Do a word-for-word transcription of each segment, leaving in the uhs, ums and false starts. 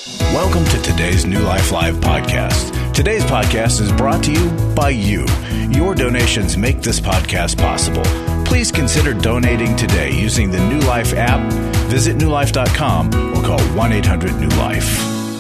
Welcome to today's New Life Live podcast. Today's podcast is brought to you by you. Your donations make this podcast possible. Please consider donating today using the New Life app. Visit new life dot com or call one eight hundred new life.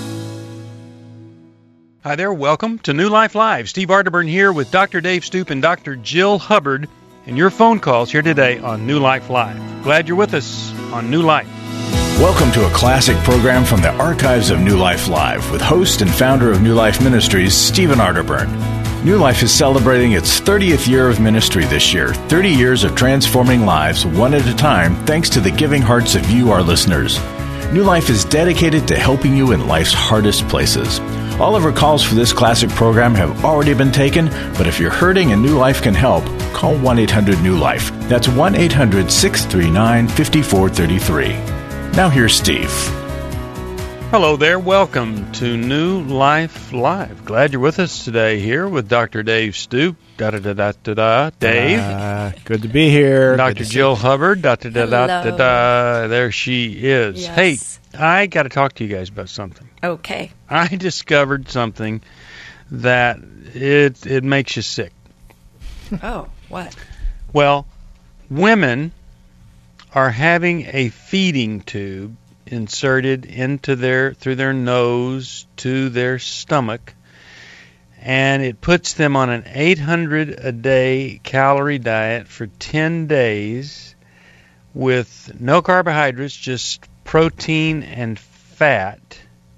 Hi there. Welcome to New Life Live. Steve Arterburn here with Doctor Dave Stoop and Doctor Jill Hubbard and your phone calls here today on New Life Live. Glad you're with us on New Life. Welcome to a classic program from the archives of New Life Live with host and founder of New Life Ministries, Stephen Arterburn. New Life is celebrating its thirtieth year of ministry this year, thirty years of transforming lives one at a time thanks to the giving hearts of you, our listeners. New Life is dedicated to helping you in life's hardest places. All of our calls for this classic program have already been taken, but if you're hurting and New Life can help, call one eight hundred new life. That's one eight hundred six three nine five four three three. Now here's Steve. Hello there. Welcome to New Life Live. Glad you're with us today here with Doctor Dave Stoop. Da-da-da-da-da-da. Dave. Uh, good to be here. Doctor Jill Hubbard. Da-da-da-da-da. There she is. Yes. Hey, I got to talk to you guys about something. Okay. I discovered something that it it makes you sick. Oh, what? Well, women are having a feeding tube inserted into their through their nose to their stomach, and it puts them on an eight hundred a day calorie diet for ten days with no carbohydrates, just protein and fat.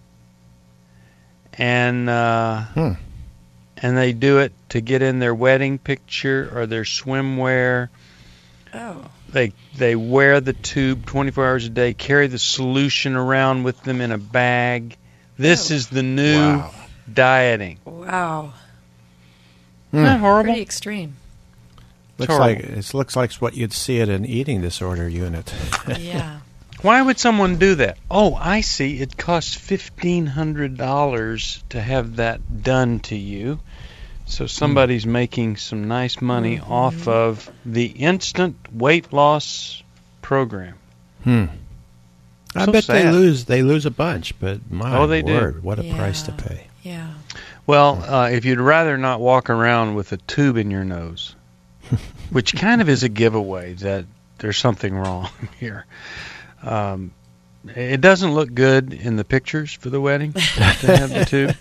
And uh, Hmm. and they do it to get in their wedding picture or their swimwear. Oh. They they wear the tube twenty-four hours a day, carry the solution around with them in a bag. This Oh. is the new Wow. dieting. Wow. Isn't that horrible? Pretty extreme. Looks like it looks like what you'd see at an eating disorder unit. Yeah. Why would someone do that? Oh, I see. It costs fifteen hundred dollars to have that done to you. So somebody's making some nice money Mm-hmm. off of the instant weight loss program. Hmm. I So bet they sad. lose they lose a bunch, but my Oh, they do. word, what a Yeah. price to pay. Yeah. Well, uh, if you'd rather not walk around with a tube in your nose, which kind of is a giveaway that there's something wrong here. Um, it doesn't look good in the pictures for the wedding to have the tube.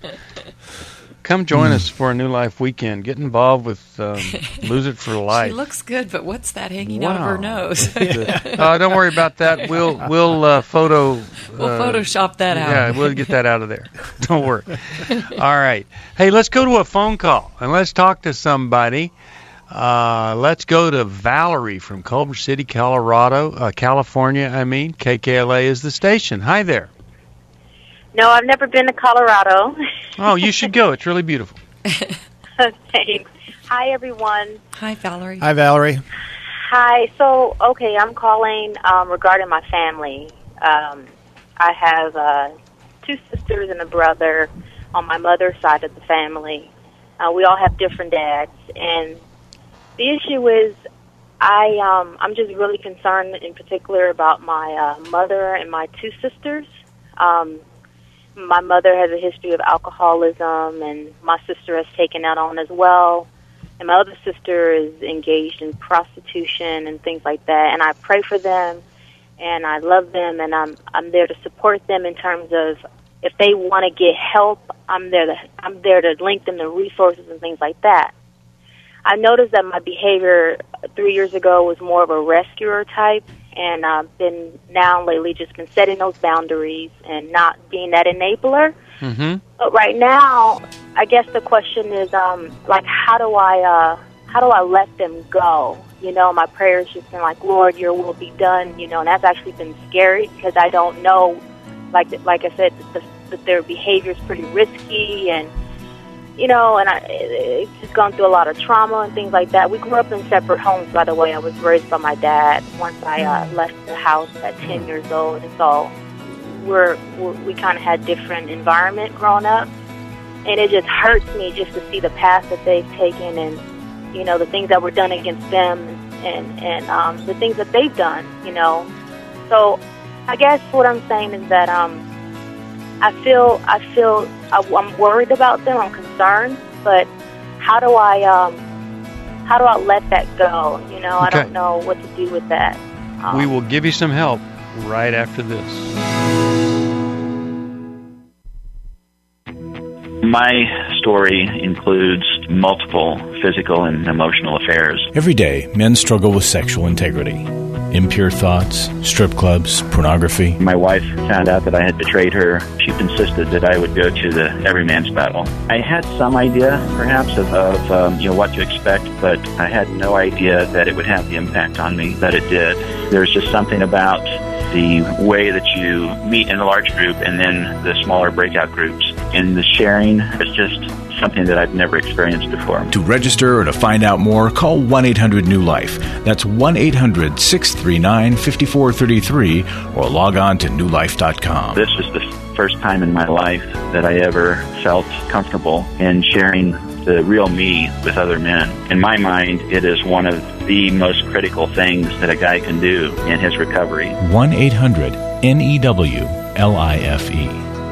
Come join us for a New Life weekend. Get involved with um, Lose It for Life. She looks good, but what's that hanging out of her Wow. nose? uh, don't worry about that. We'll we'll uh, photo. We'll uh, Photoshop that out. Yeah, we'll get that out of there. Don't worry. All right. Hey, let's go to a phone call and let's talk to somebody. Uh, let's go to Valerie from Culver City, Colorado, uh, California. I mean, K K L A is the station. Hi there. No, I've never been to Colorado. Oh, you should go. It's really beautiful. Thanks. Hi, everyone. Hi, Valerie. Hi, Valerie. Hi. So, okay, I'm calling um, regarding my family. Um, I have uh, two sisters and a brother on my mother's side of the family. Uh, we all have different dads, and the issue is I, um, I'm just really concerned in particular about my uh, mother and my two sisters. Um, my mother has a history of alcoholism, and my sister has taken that on as well. And my other sister is engaged in prostitution and things like that. And I pray for them, and I love them, and I'm I'm there to support them in terms of if they want to get help, I'm there to I'm there to link them to resources and things like that. I noticed that my behavior three years ago was more of a rescuer type, and I've been now lately just been setting those boundaries and not being that enabler. Mm-hmm. But right now, I guess the question is, um, like, how do I, uh, how do I let them go? You know, my prayers just been like, Lord, Your will be done. You know, and that's actually been scary because I don't know, like, like I said, that, the, that their behavior is pretty risky, and you know, and I, it's just gone through a lot of trauma and things like that. We grew up in separate homes, by the way. I was raised by my dad once I uh, left the house at ten years old, and so we're, we're we kind of had different environment growing up, and it just hurts me just to see the path that they've taken, and you know the things that were done against them, and and um, the things that they've done, you know. So I guess what I'm saying is that um, I feel I feel I'm worried about them. I'm concerned, but how do I um, how do I let that go? You know, Okay. I don't know what to do with that. Um, We will give you some help right after this. My story includes multiple physical and emotional affairs. Every day, men struggle with sexual integrity. Impure thoughts, strip clubs, pornography. My wife found out that I had betrayed her. She insisted that I would go to the everyman's battle. I had some idea, perhaps, of, of um, you know what to expect, but I had no idea that it would have the impact on me that it did. There's just something about the way that you meet in a large group and then the smaller breakout groups. And the sharing is just something that I've never experienced before. To register or to find out more, call one eight hundred new life. That's one eight hundred six three nine five four three three or log on to new life dot com. This is the first time in my life that I ever felt comfortable in sharing the real me with other men. In my mind, it is one of the most critical things that a guy can do in his recovery. one eight hundred N E W L I F E.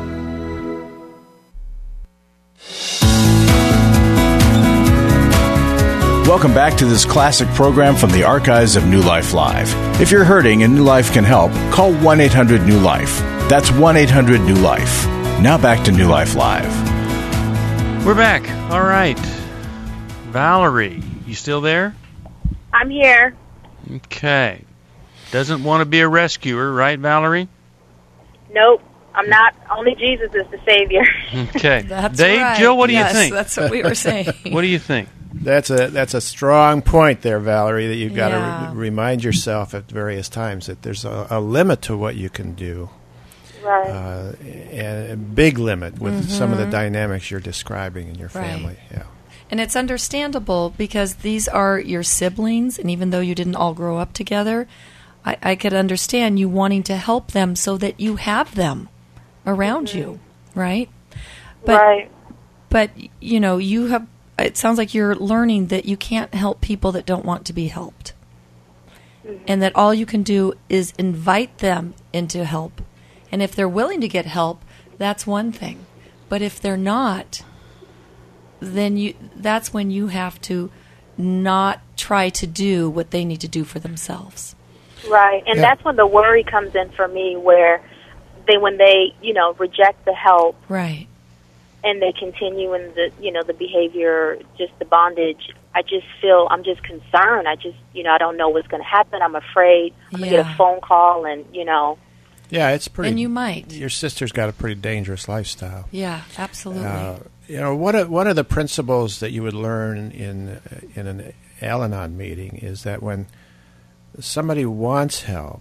Welcome back to this classic program from the archives of New Life Live. If you're hurting and New Life can help, call one eight hundred new life. That's one eight hundred new life. Now back to New Life Live. We're back. All right. Valerie, you still there? I'm here. Okay. Doesn't want to be a rescuer, right, Valerie? Nope, I'm not. Only Jesus is the Savior. Okay. That's Dave, right. Jill, what do yes, you think? That's what we were saying. What do you think? That's a that's a strong point there, Valerie, that you've got Yeah. to re- remind yourself at various times that there's a, a limit to what you can do, Right. uh, and a big limit with some of the Mhm. dynamics you're describing in your Right. family. Yeah. And it's understandable because these are your siblings, and even though you didn't all grow up together, I, I could understand you wanting to help them so that you have them around you, right? But, right. But, you know, you have, it sounds like you're learning that you can't help people that don't want to be helped. And that all you can do is invite them into help. And if they're willing to get help, that's one thing. But if they're not, then you that's when you have to not try to do what they need to do for themselves. Right, and Yeah. that's when the worry comes in for me, where they, when they, you know, reject the help Right. and they continue in the, you know, the behavior, just the bondage. I just feel I'm just concerned. I just, you know, I don't know what's going to happen. I'm afraid I'm going to get Yeah. a phone call, and you know, Yeah, it's pretty. And you might. Your sister's got a pretty dangerous lifestyle. Yeah, absolutely. Uh, you know, one of one of the principles that you would learn in in an Al-Anon meeting is that when somebody wants help,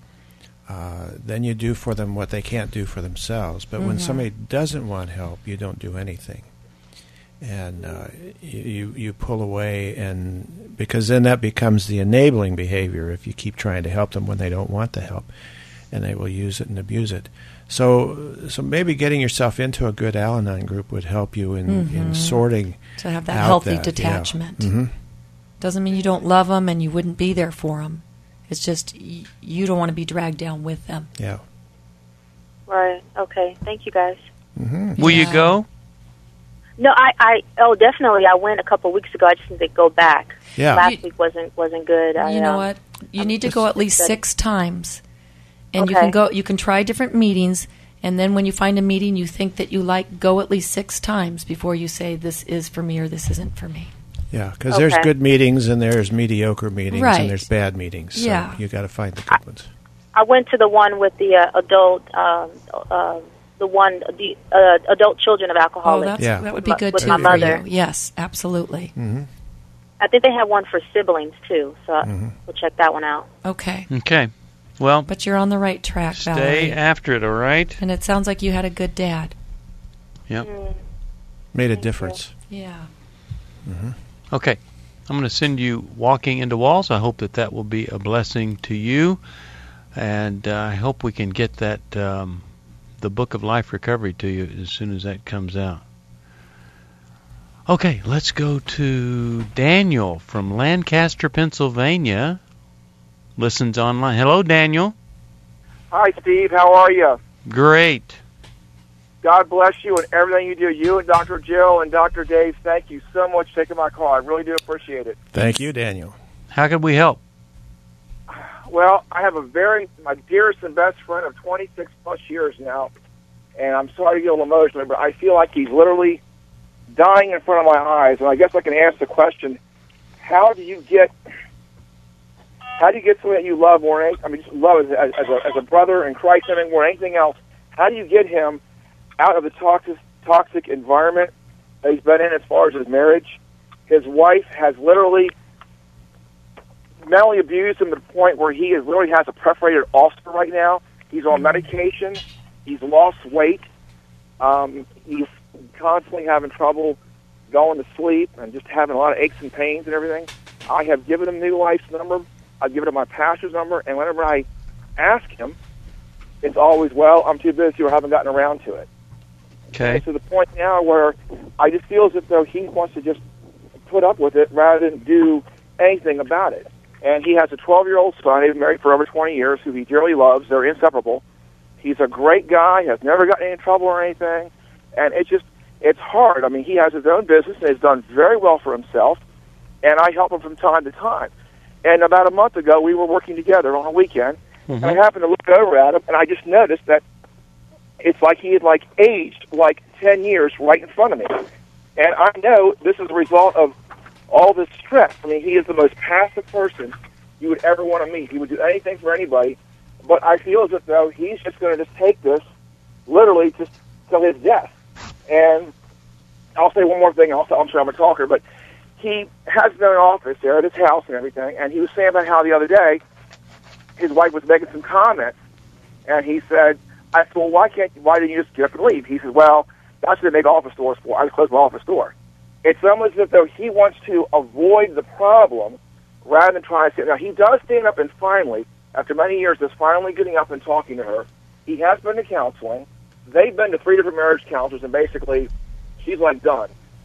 uh, then you do for them what they can't do for themselves. But when Mhm. somebody doesn't want help, you don't do anything, and uh, you you pull away, and because then that becomes the enabling behavior. If you keep trying to help them when they don't want the help, and they will use it and abuse it. So, so maybe getting yourself into a good Al-Anon group would help you in, in Mhm. sorting to have that out healthy that, yeah. detachment. Mhm. Doesn't mean you don't love them and you wouldn't be there for them. It's just y- you don't want to be dragged down with them. Yeah. right? Okay, thank you guys. Mm-hmm. Will you Yeah. go? No, I, I, oh, definitely. I went a couple weeks ago. I just need to go back. Yeah. Last You- week wasn't wasn't good. I, You know um, what? You I'm need to just go at least studying. six times, and you Okay. can go. You can try different meetings, and then when you find a meeting you think that you like, go at least six times before you say this is for me or this isn't for me. Yeah, because there's Okay. good meetings and there's mediocre meetings Right. and there's bad meetings. So Yeah. you got to find the good ones. I went to the one with the uh, adult, um, uh, the one, the uh, adult children of Oh, alcoholics. that's, Yeah. that would be With good my- too with my for mother. you. Yes, absolutely. Mm-hmm. I think they have one for siblings too, so Mm-hmm. we'll check that one out. Okay, Okay. Well, but you're on the right track, stay Valerie. after it, all right? And it sounds like you had a good dad. Yep. Mm. Made a Thank difference. Yeah. Okay. I'm going to send you Walking into Walls. I hope that that will be a blessing to you. And uh, I hope we can get that, um, the Book of Life Recovery to you as soon as that comes out. Okay, let's go to Daniel from Lancaster, Pennsylvania. Listens online. Hello, Daniel. Hi, Steve. How are you? Great. God bless you and everything you do. You and Doctor Jill and Doctor Dave, thank you so much for taking my call. I really do appreciate it. Thank you, Daniel. How can we help? Well, I have a very, my dearest and best friend of twenty-six plus years now, and I'm sorry to get a little emotional, but I feel like he's literally dying in front of my eyes. And I guess I can ask the question, how do you get, how do you get someone that you love more than, I mean, just love as, as, a, as a brother in Christ, I mean, more than anything else, how do you get him out of the toxic, toxic environment that he's been in as far as his marriage? His wife has literally mentally abused him to the point where he is literally has a perforated ulcer right now. He's on medication. He's lost weight. Um, he's constantly having trouble going to sleep and just having a lot of aches and pains and everything. I have given him New Life's number. I've given him my pastor's number, and whenever I ask him, it's always, well, I'm too busy or haven't gotten around to it. Okay. And to the point now where I just feel as though he wants to just put up with it rather than do anything about it. And he has a twelve-year-old son. They've been married for over twenty years, who he dearly loves. They're inseparable. He's a great guy, has never gotten any trouble or anything. And it's just, it's hard. I mean, he has his own business and has done very well for himself, and I help him from time to time. And about a month ago, we were working together on a weekend, mm-hmm. and I happened to look over at him, and I just noticed that it's like he had, like, aged, like, ten years right in front of me. And I know this is a result of all this stress. I mean, he is the most passive person you would ever want to meet. He would do anything for anybody. But I feel as if, though, he's just going to just take this literally just till his death. And I'll say one more thing. I'll, I'm sure I'm a talker, but he has no office there at his house and everything. And he was saying about how the other day his wife was making some comments, and he said, I said, well, why can't, why didn't you just get up and leave? He said, well, that's what they make office doors for. I just closed my office door. It's almost as though he wants to avoid the problem rather than trying to sit. Now, he does stand up and finally, after many years, is finally getting up and talking to her. He has been to counseling. They've been to three different marriage counselors, and basically, she's like done.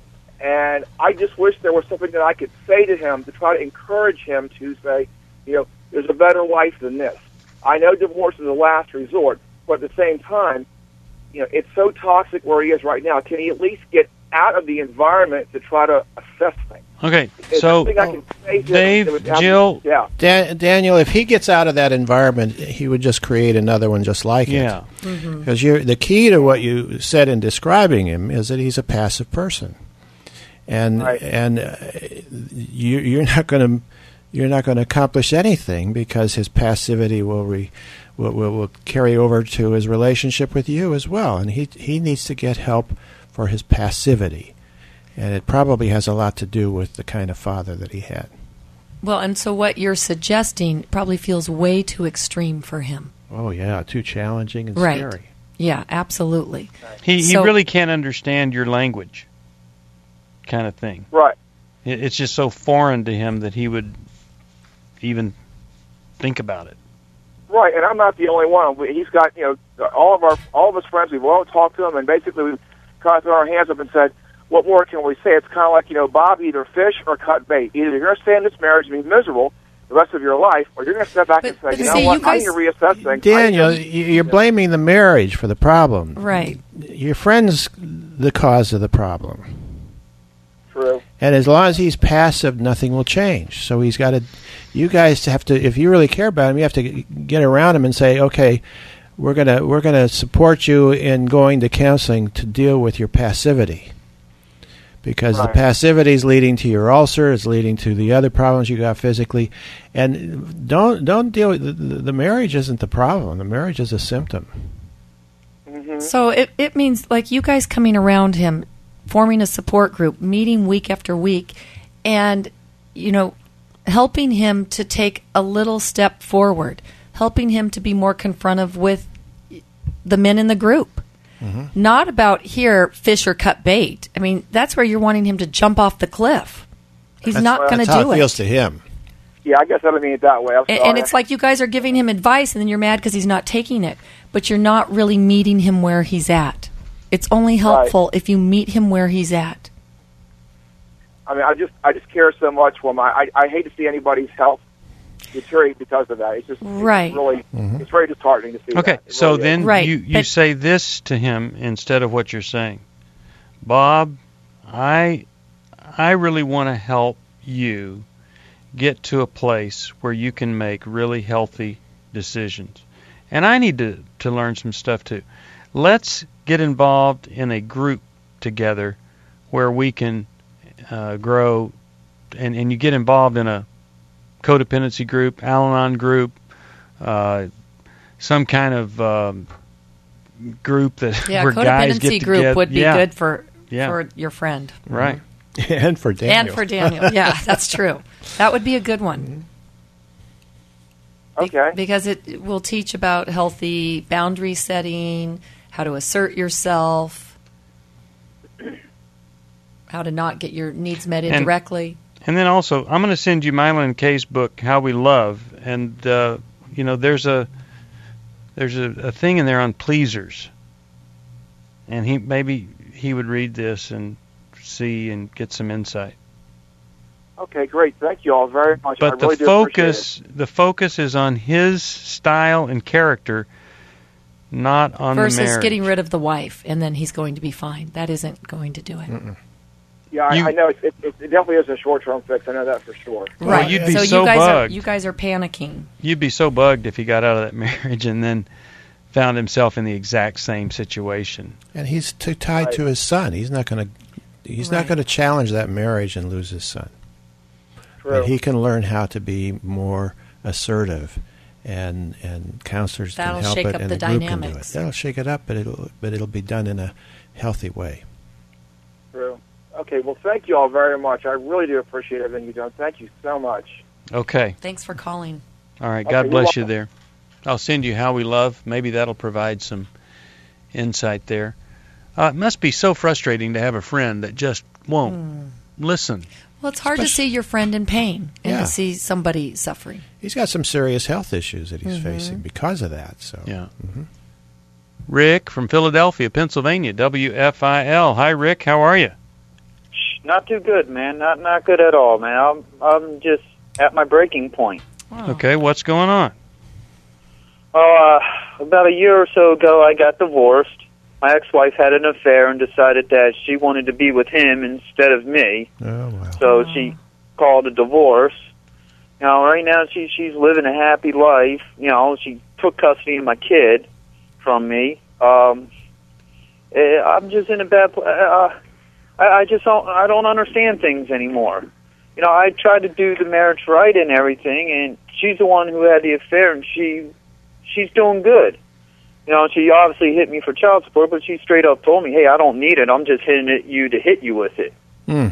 And I just wish there was something that I could say to him to try to encourage him to say, you know, there's a better life than this. I know divorce is a last resort, but at the same time, you know, it's so toxic where he is right now. Can he at least get out of the environment to try to assess things? Okay, Is so there something I can say to Dave, him that would Jill, have- yeah. Dan, Daniel, if he gets out of that environment, he would just create another one just like yeah, it. Because mm-hmm. the key to what you said in describing him is that he's a passive person, and Right. and uh, you, you're not going to you're not going to accomplish anything because his passivity will re, will, will will carry over to his relationship with you as well, and he he needs to get help for his passivity. And it probably has a lot to do with the kind of father that he had. Well, and so what you're suggesting probably feels way too extreme for him. Oh, yeah, too challenging and right. scary. Yeah, absolutely. he, So- he really can't understand your language kind of thing. Right. It, it's just so foreign to him that he would even think about it. Right, and I'm not the only one. We- He's got, you know, all of our, all of his friends, we've all talked to him, and basically we've kind of thrown our hands up and said, what more can we say? It's kind of like, you know, Bob, either fish or cut bait. Either you're going to stay in this marriage and be miserable the rest of your life, or you're going to step back But- and say, but you know see, what, you guys- I need to reassess things. Daniel, I- you're blaming the marriage for the problem. Right. Your friend's the cause of the problem. True. And as long as he's passive, nothing will change. So he's got to, you guys have to, if you really care about him, you have to get around him and say, okay, we're gonna we're gonna support you in going to counseling to deal with your passivity, because Right. the passivity is leading to your ulcer, it's leading to the other problems you got physically, and don't don't deal with the, the marriage isn't the problem. The marriage is a symptom. Mm-hmm. So it, it means like you guys coming around him, forming a support group, meeting week after week, and, you know, helping him to take a little step forward, helping him to be more confrontive with the men in the group. Mm-hmm. Not about here, fish or cut bait. I mean, that's where you're wanting him to jump off the cliff. He's That's- not going to That's how do it it. feels to him. Yeah, I guess I don't mean it that way. I'm And, sorry. and it's like you guys are giving him advice, and then you're mad because he's not taking it. But you're not really meeting him where he's at. It's only helpful if you meet him where he's at. I mean, I just I just care so much for my. I, I hate to see anybody's health deteriorate because of that. It's just Right. It's really, Mhm. it's very disheartening to see. Okay, that. It so really is. then Right, you, you but- say this to him instead of what you're saying. Bob, I I really want to help you get to a place where you can make really healthy decisions. And I need to, to learn some stuff too. Let's get involved in a group together where we can uh, grow, and, and you get involved in a codependency group, Al-Anon group, uh, some kind of um, group that Yeah, where guys get codependency together. group would be yeah. good for Yeah. for your friend. Right. And for Daniel. And for Daniel. Yeah, that's true. That would be a good one. Be- Okay. Because it will teach about healthy boundary setting, how to assert yourself, how to not get your needs met And- indirectly. And then also, I'm going to send you Mylon Kay's book, How We Love, and uh, you know, there's a there's a, a thing in there on pleasers, and he maybe he would read this and see and get some insight. Okay, great. Thank you all very much. But I really the do appreciate focus the focus is on his style and character, not on the Versus marriage. getting rid of the wife, and then he's going to be fine. That isn't going to do it. it. Yeah, I, You- I know it, it, it definitely is a short-term fix. I know that for sure. Right. you'd be so so you guys bugged. are you guys are panicking. You'd be so bugged if he got out of that marriage and then found himself in the exact same situation. And he's too tied to his son. He's not going to. He's not Right. going to challenge that marriage and lose his son. True. And he can learn how to be more assertive, and and counselors That'll can help shake it, up and the the, group can do it. dynamics. That'll shake it up, but it'll but it'll be done in a healthy way. True. Okay, well, thank you all very much. I really do appreciate everything you've done. Thank you so much. Okay. Thanks for calling. All right. Okay, God you're bless you welcome. there. I'll send you How We Love. Maybe that'll provide some insight there. Uh, it must be so frustrating to have a friend that just won't Hmm. listen. Well, it's hard to see your friend in pain and Yeah. to see somebody suffering. He's got some serious health issues that he's Mhm. facing because of that. So Yeah. Mhm. Rick from Philadelphia, Pennsylvania, W F I L. Hi, Rick. How are you? Not too good, man. Not not good at all, man. I'm I'm just at my breaking point. Wow. Okay. What's going on? Oh, uh, about a year or so ago, I got divorced. My ex-wife had an affair and decided that she wanted to be with him instead of me. Oh wow. So she called a divorce. You know, right now she she's living a happy life. You know, she took custody of my kid from me. Um, eh, I'm just in a bad. pl- Uh, I, I just don't. I don't understand things anymore. You know, I tried to do the marriage right and everything, and she's the one who had the affair, and she she's doing good. You know, she obviously hit me for child support, but she straight up told me, "Hey, I don't need it. I'm just hitting it you to hit you with it." Mm.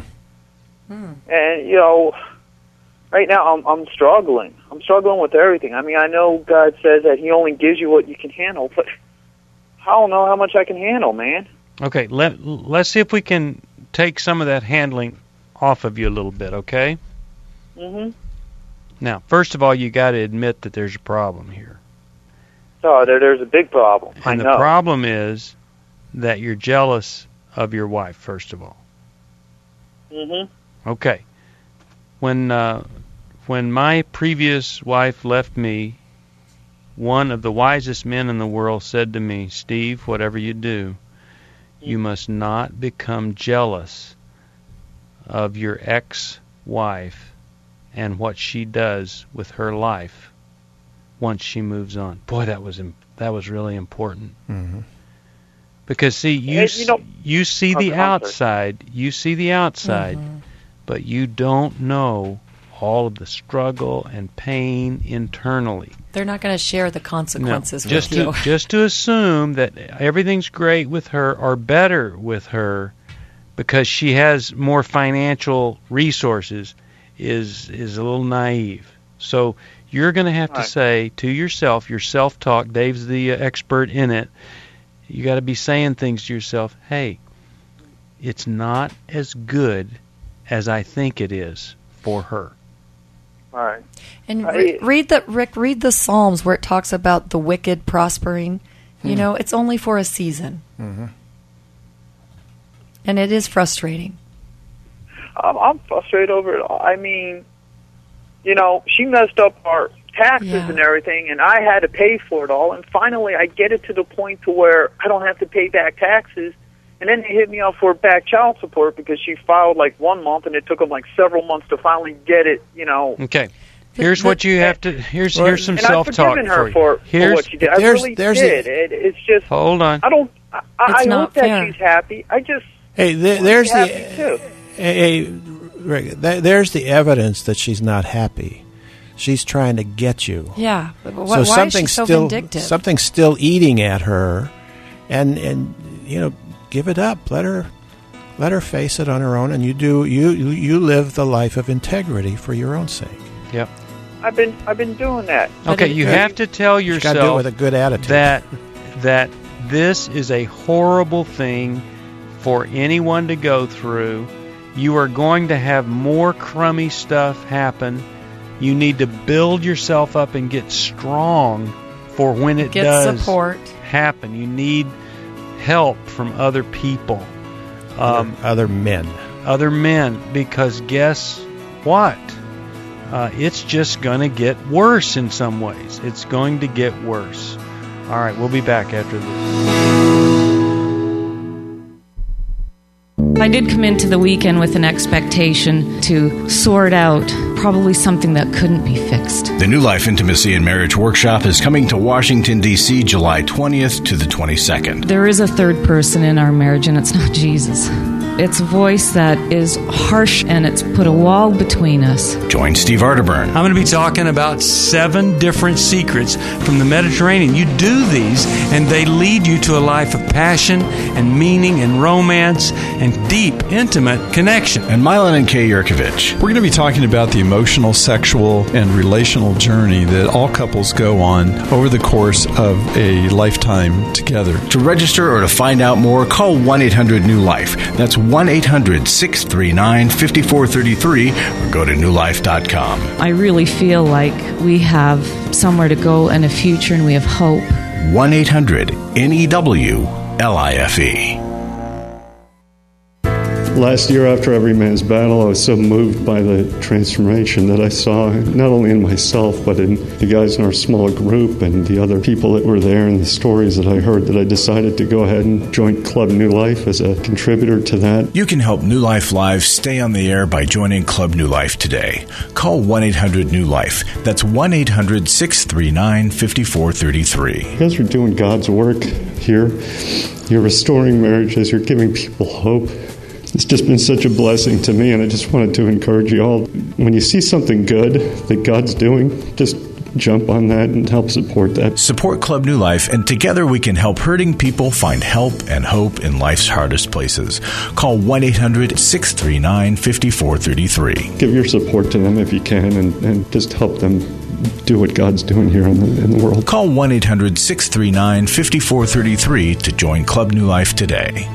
And you know, right now I'm I'm struggling. I'm struggling with everything. I mean, I know God says that He only gives you what you can handle, but I don't know how much I can handle, man. Okay. Let Let's see if we can take some of that handling off of you a little bit. Okay. Mhm. Now, first of all, you got to admit that there's a problem here. So there, there's a big problem. I And the know. problem is that you're jealous of your wife, first of all. Mhm. Okay. When uh, when my previous wife left me, one of the wisest men in the world said to me, "Steve, whatever you do, you must not become jealous of your ex-wife and what she does with her life once she moves on." Boy, that was im- that was really important. Mhm. Because see, you Hey, s- you know- you see Okay, the I'm sorry. outside, you see the outside, but you don't know all of the struggle and pain internally. They're not going to share the consequences No, just with you. to just to assume that everything's great with her or better with her because she has more financial resources is is a little naive. So you're going to have to Right. say to yourself, your self-talk, Dave's the uh, expert in it, you got to be saying things to yourself, hey, it's not as good as I think it is for her. All right. And I- re- read the Rick, read the Psalms where it talks about the wicked prospering. You know, it's only for a season, Mhm. and it is frustrating. I'm, I'm frustrated over it all. I mean, you know, she messed up our taxes Yeah. and everything, and I had to pay for it all. And finally, I get it to the point to where I don't have to pay back taxes. And then they hit me up for back child support because she filed like one month, and it took them like several months to finally get it. You know. Okay. Here's what you have to. Here's Well, here's some And I've self-talk forgiven her for you. for, for Here's what she did. I there's- really there's did. the- It, it's just. hold on. I don't. I, I It's I not hope that fair. she's happy. I just. Hey, there, want there's her the happy too. hey, hey, Rick, there- there's the evidence that she's not happy. She's trying to get you. Yeah. But wh- so why is she something's so still vindictive? something's still eating at her, and and you know, give it up. Let her let her face it on her own, and you do you you, you live the life of integrity for your own sake. Yep. I've been. I've been doing that. Okay. You have to tell You got to do it yourself with a good attitude. that that this is a horrible thing for anyone to go through. You are going to have more crummy stuff happen. You need to build yourself up and get strong for when it Get does support. happen. You need help from other people, um, other men. other men, because guess what? Uh, it's just going to get worse in some ways. It's going to get worse. All right, we'll be back after this. I did come into the weekend with an expectation to sort out probably something that couldn't be fixed. The New Life Intimacy and Marriage Workshop is coming to Washington, D C July twentieth to the twenty-second. There is a third person in our marriage, and it's not Jesus. It's a voice that is harsh, and it's put a wall between us. Join Steve Arterburn. I'm going to be talking about seven different secrets from the Mediterranean. You do these, and they lead you to a life of passion and meaning and romance and deep, intimate connection. And Milan and Kay Yurkovich. We're going to be talking about the emotional, sexual, and relational journey that all couples go on over the course of a lifetime together. To register or to find out more, call one eight hundred new life. That's one eight hundred six three nine five four three three or go to new life dot com. I really feel like we have somewhere to go and a future, and we have hope. one eight hundred N E W L I F E. Last year, after Every Man's Battle, I was so moved by the transformation that I saw, not only in myself, but in the guys in our small group and the other people that were there and the stories that I heard, that I decided to go ahead and join Club New Life as a contributor to that. You can help New Life Live stay on the air by joining Club New Life today. Call one eight hundred new life. That's one eight hundred six three nine five four three three. You guys are doing God's work here. You're restoring marriages. You're giving people hope. It's just been such a blessing to me, and I just wanted to encourage you all. When you see something good that God's doing, just jump on that and help support that. Support Club New Life, and together we can help hurting people find help and hope in life's hardest places. Call one eight hundred six three nine five four three three. Give your support to them if you can, and, and just help them do what God's doing here in the, in the world. Call one eight hundred six three nine five four three three to join Club New Life today.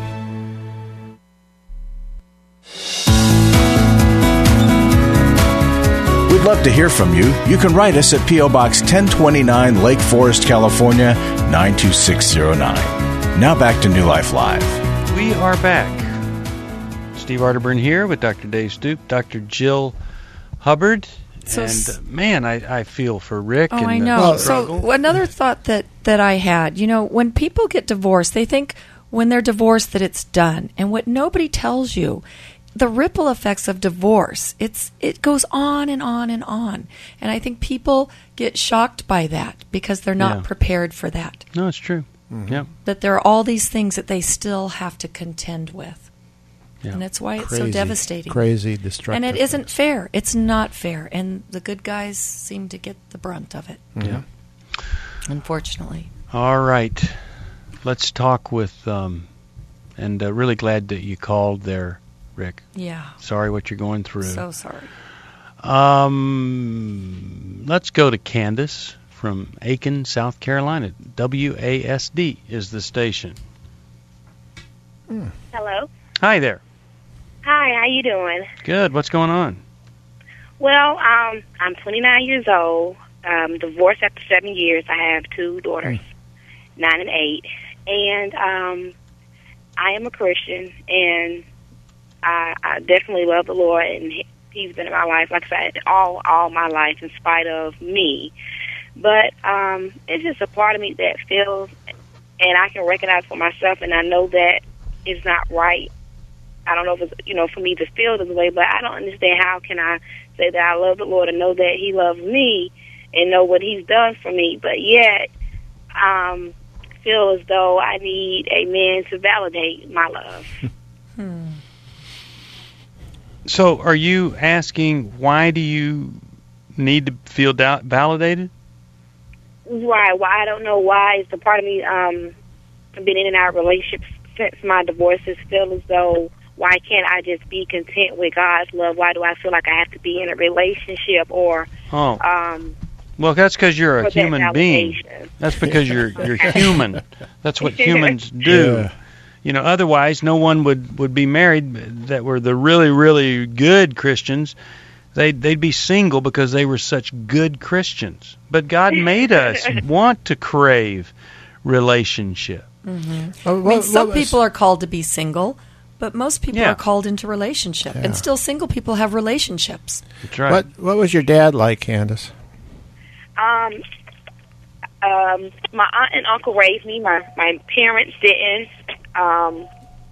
We'd love to hear from you. You can write us at P O. Box ten twenty-nine, Lake Forest, California, nine two six zero nine. Now back to New Life Live. We are back. Steve Arterburn here with Doctor Dave Stoop, Doctor Jill Hubbard. So and s- uh, man, I, I feel for Rick. Oh, and I the know. struggle. So another thought that, that I had, you know, when people get divorced, they think when they're divorced that it's done. And what nobody tells you, the ripple effects of divorce, it's it goes on and on and on. And I think people get shocked by that because they're not Yeah. prepared for that. No, it's true. Yeah. That there are all these things that they still have to contend with. Yeah. And that's why it's so Crazy, devastating. Crazy, destructive. And it isn't fair. It's not fair. And the good guys seem to get the brunt of it, Yeah. unfortunately. All right. Let's talk with, um, and uh, really glad that you called there, Rick. Yeah. Sorry what you're going through. So sorry. Um, let's go to Candace from Aiken, South Carolina. W A S D is the station. Hello. Hi there. Hi, how you doing? Good. What's going on? Well, um, I'm twenty-nine years old, um, divorced after seven years. I have two daughters, nine and eight. And um, I am a Christian, and I, I definitely love the Lord, and he's been in my life, like I said, all all my life, in spite of me. But um, it's just a part of me that feels, and I can recognize for myself, and I know that it's not right. I don't know if it's, you know, for me to feel this way, but I don't understand how can I say that I love the Lord and know that he loves me and know what he's done for me, but yet um, feel as though I need a man to validate my love. Hmm. So are you asking, why do you need to feel da- validated? Right. Well, I don't know why. It's a part of me um, been in and out of relationships since my divorce. Is feel as though, why can't I just be content with God's love? Why do I feel like I have to be in a relationship or... Oh. Um, well, that's because you're a human that being. That's because you're you're human. That's what humans do. Yeah. You know, otherwise no one would, would be married that were the really, really good Christians. They'd, they'd be single because they were such good Christians. But God made us want to crave relationship. Mm-hmm. Oh, I what- mean, some what was- people are called to be single, but most people Yeah. are called into relationship. Yeah. And still single people have relationships. That's right. What What was your dad like, Candace? Um, um, my aunt and uncle raised me. My my parents didn't. Um,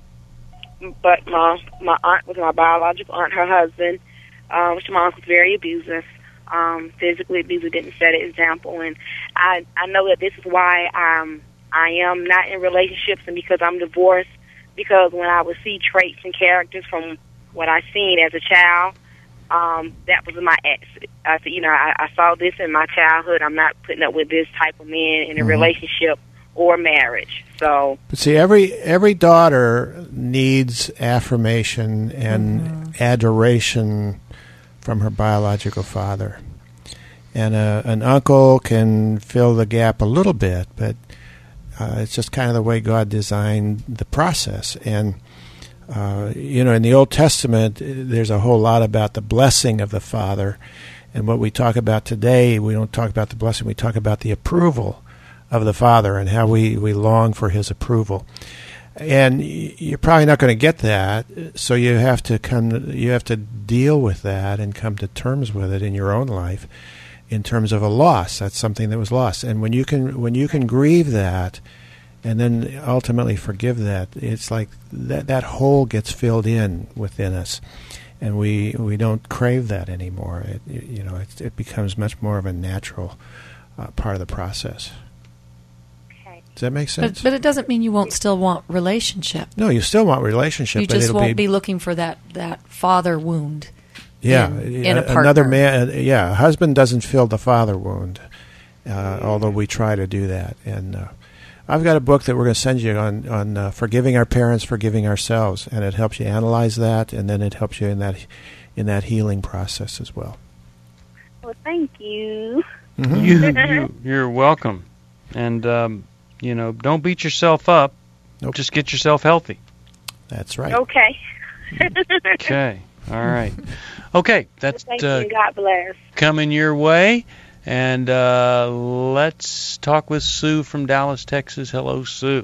but my my aunt was my biological aunt. Her husband, um, which my uncle was very abusive, um, physically abusive. Didn't set an example, and I I know that this is why um I am not in relationships, and because I'm divorced. Because when I would see traits and characters from what I seen as a child. Um, that was my ex. I said, you know, I, I saw this in my childhood. I'm not putting up with this type of man in a Mhm. relationship or marriage. So, But see, every every daughter needs affirmation and adoration from her biological father, and uh, an uncle can fill the gap a little bit, but uh, it's just kind of the way God designed the process. And Uh, you know, in the Old Testament, there's a whole lot about the blessing of the Father. And what we talk about today, we don't talk about the blessing, we talk about the approval of the Father and how we, we long for his approval. And you're probably not going to get that, so you have to come, you have to deal with that and come to terms with it in your own life in terms of a loss. That's something that was lost. And when you can when you can grieve that, and then ultimately forgive that, it's like that that hole gets filled in within us, and we we don't crave that anymore. It, you know, it, it becomes much more of a natural uh, part of the process. okay. Does that make sense? But, but it doesn't mean you won't still want relationship. No, you still want relationship, You but just it'll won't be, be looking for that, that father wound. yeah, in, in a a- another partner. man. Yeah, a husband doesn't fill the father wound, uh, although we try to do that. And uh, I've got a book that we're going to send you on on uh, forgiving our parents, forgiving ourselves, and it helps you analyze that, and then it helps you in that in that healing process as well. Well, thank you. Mhm. You, you, you're welcome. And, um, you know, don't beat yourself up. Nope. Just get yourself healthy. That's right. Okay. Okay. All right. Okay. That's Thank uh, you. God bless. coming your way. And uh, let's talk with Sue from Dallas, Texas. Hello, Sue.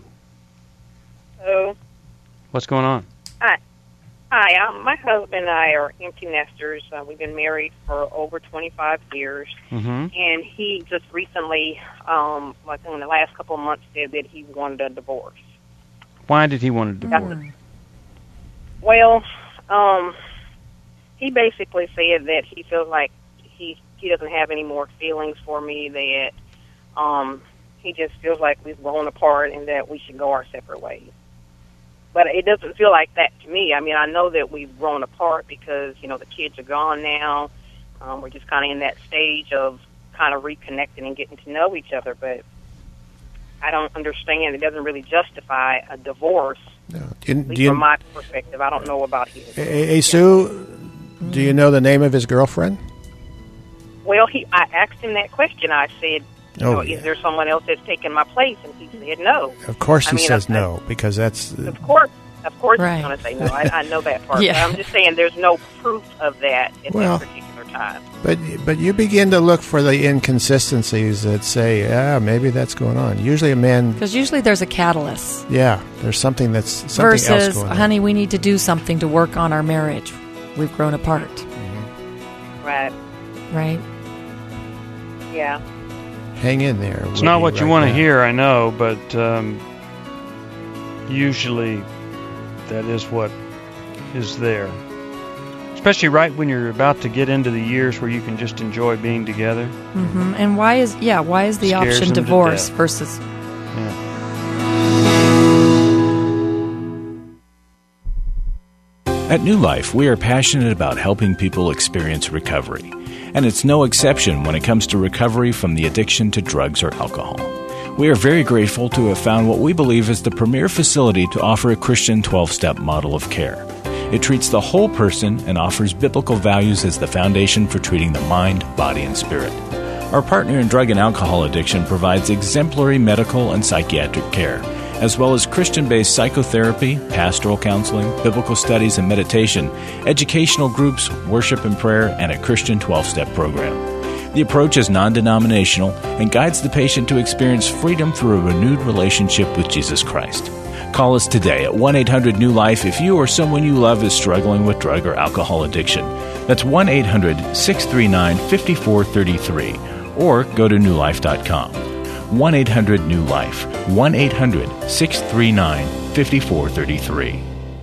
Hello. What's going on? Hi. Hi. Um, my husband and I are empty nesters. Uh, we've been married for over twenty-five years. Mm-hmm. And he just recently, um, like in the last couple of months, said that he wanted a divorce. Why did he want a divorce? Mm. Well, um, he basically said that he feels like he he doesn't have any more feelings for me, that um, he just feels like we've grown apart and that we should go our separate ways. But it doesn't feel like that to me. I mean, I know that we've grown apart because, you know, the kids are gone now. Um, we're just kind of in that stage of kind of reconnecting and getting to know each other. But I don't understand. It doesn't really justify a divorce. No. Do At you, least do you, from my perspective. I don't know about his. hey, hey, Sue, do you know the name of his girlfriend? Well, he, I asked him that question. I said, you Oh, know, yeah. is there someone else that's taken my place? And he said no. Of course I he mean, says I- no, because that's... Of course, of course Right. he's going to say no. I, I know that part. Yeah. But I'm just saying there's no proof of that at Well, that particular time. But but you begin to look for the inconsistencies that say, yeah, maybe that's going on. Usually a man, Because usually there's a catalyst. yeah, there's something that's something else Versus, going on. honey, we need to do something to work on our marriage. We've grown apart. Right. Right. Yeah. Hang in there. It's not what you want to hear, I know, but um, usually that is what is there. Especially right when you're about to get into the years where you can just enjoy being together. Mm-hmm. And why is yeah? Why is the Scares option them to divorce death. versus? Yeah. At New Life, we are passionate about helping people experience recovery. And it's no exception when it comes to recovery from the addiction to drugs or alcohol. We are very grateful to have found what we believe is the premier facility to offer a Christian twelve-step model of care. It treats the whole person and offers biblical values as the foundation for treating the mind, body, and spirit. Our partner in drug and alcohol addiction provides exemplary medical and psychiatric care, as well as Christian-based psychotherapy, pastoral counseling, biblical studies and meditation, educational groups, worship and prayer, and a Christian twelve-step program. The approach is non-denominational and guides the patient to experience freedom through a renewed relationship with Jesus Christ. Call us today at one eight hundred new life if you or someone you love is struggling with drug or alcohol addiction. That's one eight hundred six three nine five four three three, or go to new life dot com. one eight hundred new life, one eight hundred six three nine five four three three.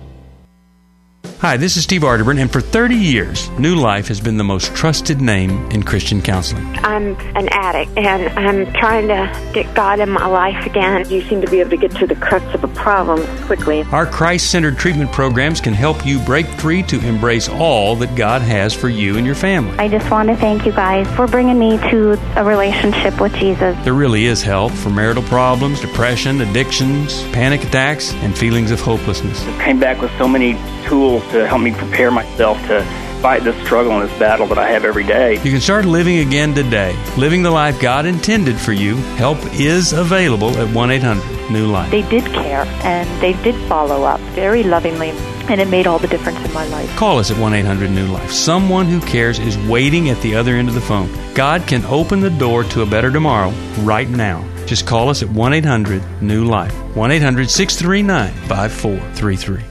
Hi, this is Steve Arterburn, and for thirty years, New Life has been the most trusted name in Christian counseling. I'm an addict, and I'm trying to get God in my life again. You seem to be able to get to the crux of a problem quickly. Our Christ-centered treatment programs can help you break free to embrace all that God has for you and your family. I just want to thank you guys for bringing me to a relationship with Jesus. There really is help for marital problems, depression, addictions, panic attacks, and feelings of hopelessness. I came back with so many tools to help me prepare myself to fight this struggle and this battle that I have every day. You can start living again today, living the life God intended for you. Help is available at one eight hundred new life. They did care, and they did follow up very lovingly, and it made all the difference in my life. Call us at one eight hundred new life. Someone who cares is waiting at the other end of the phone. God can open the door to a better tomorrow right now. Just call us at one eight hundred new life. one eight hundred six three nine five four three three.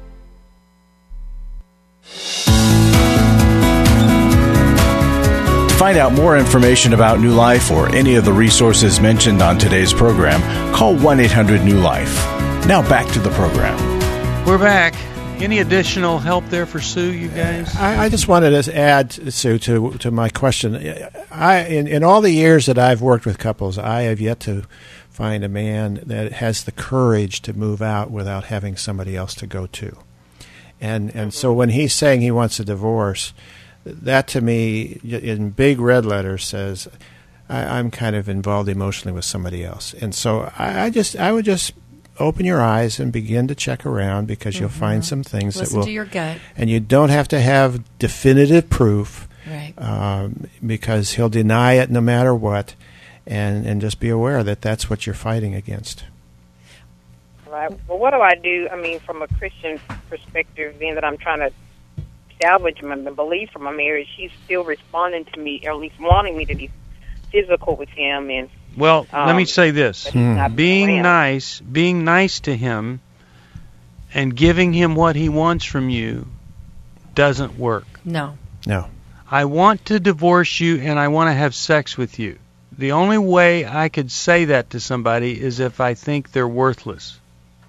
To find out more information about New Life or any of the resources mentioned on today's program, call one eight hundred new life. Now back to the program. We're back. Any additional help there for Sue, you guys? I, I just wanted to add, Sue, to to my question. I in, in all the years that I've worked with couples, I have yet to find a man that has the courage to move out without having somebody else to go to. And and so when he's saying he wants a divorce, that to me, in big red letters, says I, I'm kind of involved emotionally with somebody else. And so I, I just I would just open your eyes and begin to check around, because mm-hmm. you'll find some things Listen that will. to your gut. And you don't have to have definitive proof, right? Um, because he'll deny it no matter what, and and just be aware that that's what you're fighting against. Right. Well, what do I do? I mean, from a Christian perspective, being that I'm trying to salvage my belief from my marriage, he's still responding to me, or at least wanting me to be physical with him. And well, um, let me say this: mm. being nice, being nice to him, and giving him what he wants from you doesn't work. No. No. I want to divorce you, and I want to have sex with you. The only way I could say that to somebody is if I think they're worthless.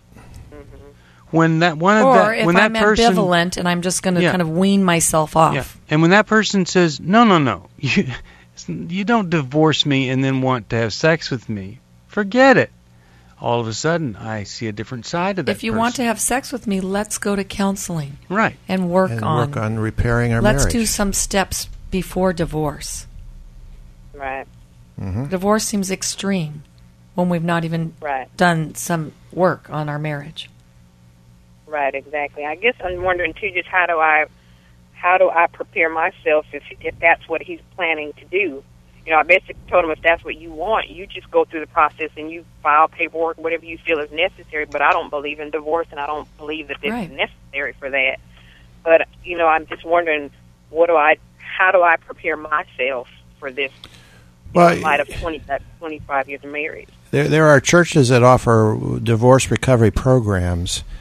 When that one of or that if when that I'm person, ambivalent and I'm just going to yeah. kind of wean myself off. Yeah. And when that person says, no, no, no, you, you don't divorce me and then want to have sex with me, forget it. All of a sudden, I see a different side of that If you person. want to have sex with me, let's go to counseling. Right. And work and on work on repairing our let's marriage. do some steps before divorce. Right. Mm-hmm. Divorce seems extreme when we've not even right. done some work on our marriage. Right, exactly. I guess I'm wondering too, just how do I, how do I prepare myself if if that's what he's planning to do? You know, I basically told him if that's what you want, you just go through the process and you file paperwork, whatever you feel is necessary. But I don't believe in divorce, and I don't believe that it's right. necessary for that. But you know, I'm just wondering, what do I, how do I prepare myself for this? Well, in light of twenty, twenty-five years of marriage. There, there are churches that offer divorce recovery programs.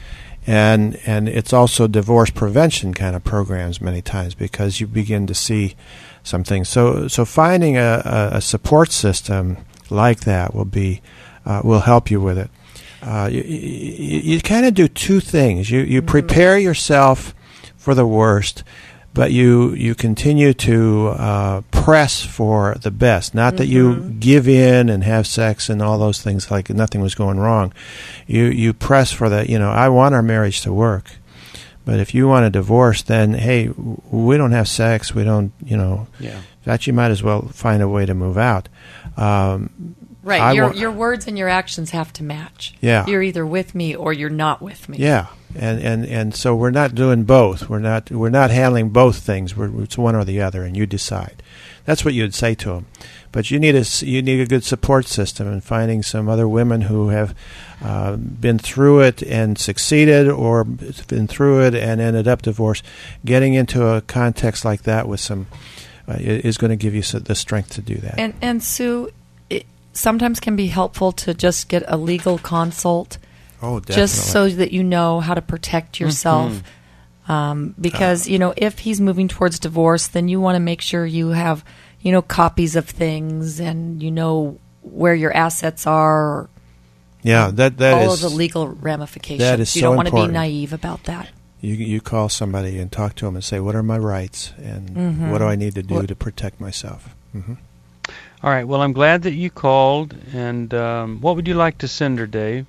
And and it's also divorce prevention kind of programs many times, because you begin to see some things. So so finding a, a, a support system like that will be uh, will help you with it. Uh, you you, you kind of do two things. You you prepare yourself for the worst, but you you continue to uh, press for the best. Not that you Mhm. give in and have sex and all those things like nothing was going wrong. You you press for the, you know, I want our marriage to work. But if you want a divorce, then, hey, w- we don't have sex. We don't, you know. Yeah. In fact, you might as well find a way to move out. Um, Right. I your wa- your words and your actions have to match. Yeah. You're either with me or you're not with me. Yeah, and, and, and so we're not doing both. We're not we're not handling both things. We're, it's one or the other, and you decide. That's what you'd say to them. But you need a s- you need a good support system, and finding some other women who have uh, been through it and succeeded, or been through it and ended up divorced. Getting into a context like that with some uh, i- is going to give you s- the strength to do that. And and Sue, it sometimes can be helpful to just get a legal consult. Oh, Just definitely. so that you know how to protect yourself. Mhm. Um, because, you know, if he's moving towards divorce, then you want to make sure you have, you know, copies of things, and you know where your assets are. Or Yeah, that that all is of the legal ramifications. that is you so don't want to be important. naive about that. You you call somebody and talk to them and say, what are my rights, and Mhm. what do I need to do What- to protect myself? hmm All right. Well, I'm glad that you called. And um, what would you like to send her, Dave?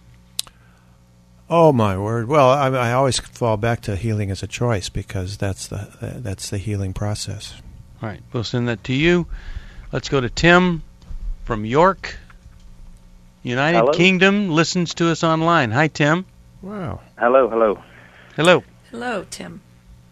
Oh my word! Well, I, I always fall back to healing as a choice, because that's the that's the healing process. All right. We'll send that to you. Let's go to Tim from York, United Hello. Kingdom. Listens to us online. Hi, Tim. Wow. Hello, hello. Hello. Hello, Tim.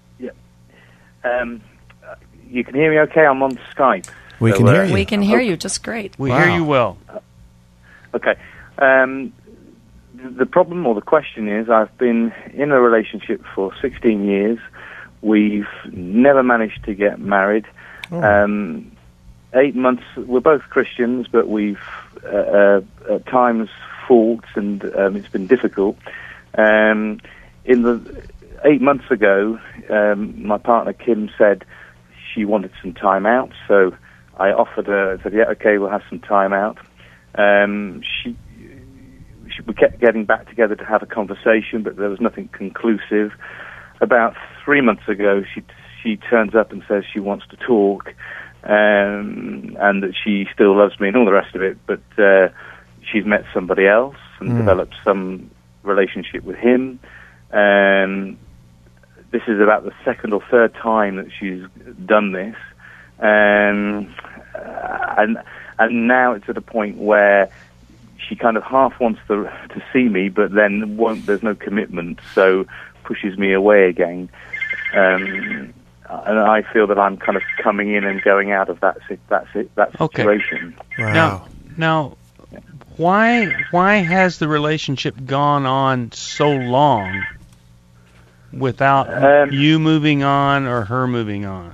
Um, uh, you can hear me okay? I'm on Skype. We So, can uh, hear you. We can hear you just great. We hear you well. Okay. Um, th- the problem or the question is, I've been in a relationship for sixteen years. We've never managed to get married. Oh. Um, eight months, we're both Christians, but we've uh, uh, at times fought, and um, it's been difficult. Um, in the eight months ago, um, my partner Kim said she wanted some time out, so I offered her. I said, "Yeah, okay, we'll have some time out." Um, she, she, we kept getting back together to have a conversation, but there was nothing conclusive. About three months ago, she she turns up and says she wants to talk, um, and that she still loves me and all the rest of it, but uh, she's met somebody else and Mm. developed some relationship with him. Um, this is about the second or third time that she's done this, um, and and now it's at a point where she kind of half wants to to see me, but then won't. There's no commitment, so pushes me away again. Um, and I feel that I'm kind of coming in and going out of that si- that si- that Okay. situation. Now, now, why why has the relationship gone on so long without Um, you moving on or her moving on?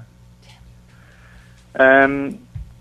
Um,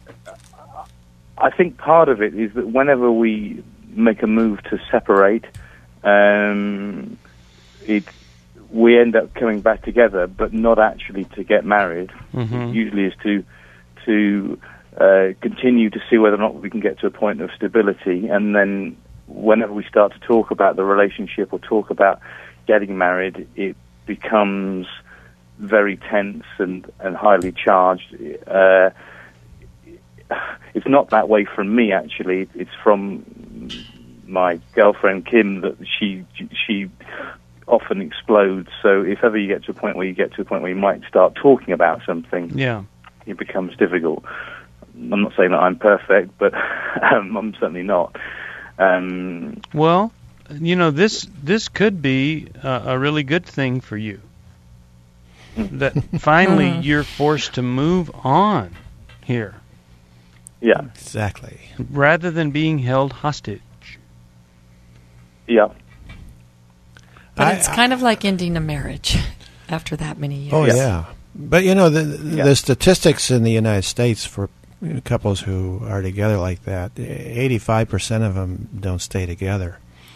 I think part of it is that whenever we make a move to separate, um, it we end up coming back together, but not actually to get married. Mhm. It usually is to to uh, continue to see whether or not we can get to a point of stability, and then whenever we start to talk about the relationship or talk about getting married, it becomes very tense and, and highly charged. Uh, it's not that way from me, actually. It's from my girlfriend Kim that she she often explodes. So if ever you get to a point where you get to a point where you might start talking about something, Yeah. it becomes difficult. I'm not saying that I'm perfect, but um, I'm certainly not. Um, Well, you know, this this could be a, a really good thing for you. That finally Mhm. you're forced to move on here. Yeah. Exactly. Rather than being held hostage. Yeah. But I- it's kind of like ending a marriage after that many years. Oh yeah, but you know the the statistics in the United States for couples who are together like that, eighty-five percent of them don't stay together.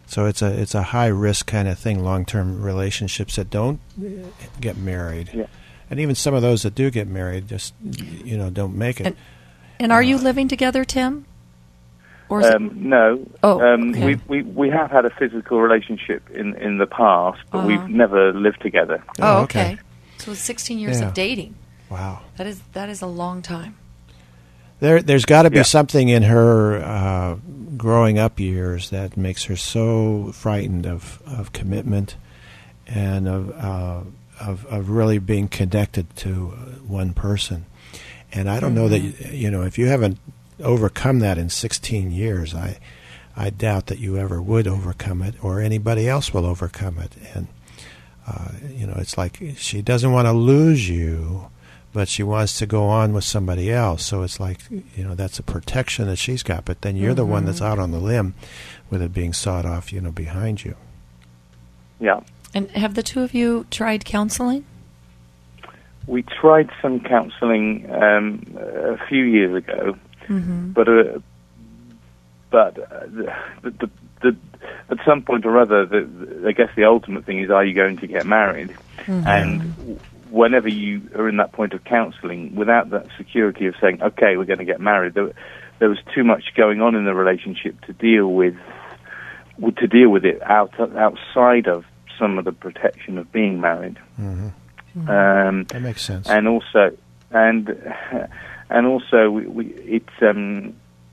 So it's a it's a high risk kind of thing. Long term relationships that don't get married, yeah. and even some of those that do get married just you know don't make it. And, and are you living together, Tim? Or is um, it... No. Oh, um, okay. we, we we have had a physical relationship in, in the past, but Uh-huh. we've never lived together. Oh, okay. So it's sixteen years Yeah. of dating. Wow. That is that is a long time. There, there's got to be Yeah. something in her uh, growing up years that makes her so frightened of, of commitment and of, uh, of of really being connected to one person. And I don't know that, you know, if you haven't overcome that in sixteen years, I I doubt that you ever would overcome it, or anybody else will overcome it. And uh, you know, it's like she doesn't want to lose you, but she wants to go on with somebody else. So it's like, you know, that's a protection that she's got. But then you're the one that's out on the limb with it being sawed off, you know, behind you. Yeah. And have the two of you tried counseling? We tried some counselling um, a few years ago, Mm-hmm. but uh, but uh, the, the, the, at some point or other, the, the, I guess the ultimate thing is, are you going to get married? Mm-hmm. And whenever you are in that point of counselling, without that security of saying, okay, we're going to get married, there, there was too much going on in the relationship to deal with, to deal with it out outside of some of the protection of being married. Mm-hmm. Um, that makes sense. And also, and and also, we, we it's. Um,